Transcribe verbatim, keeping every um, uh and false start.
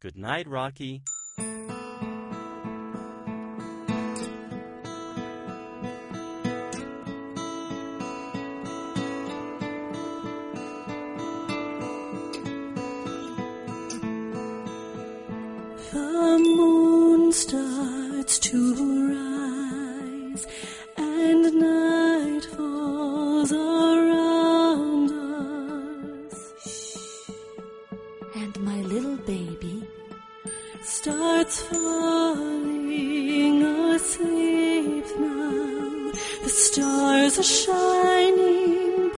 Good night, Rocky. The moon starts to rise, and night falls around us. And my little baby starts falling asleep now. The stars are shining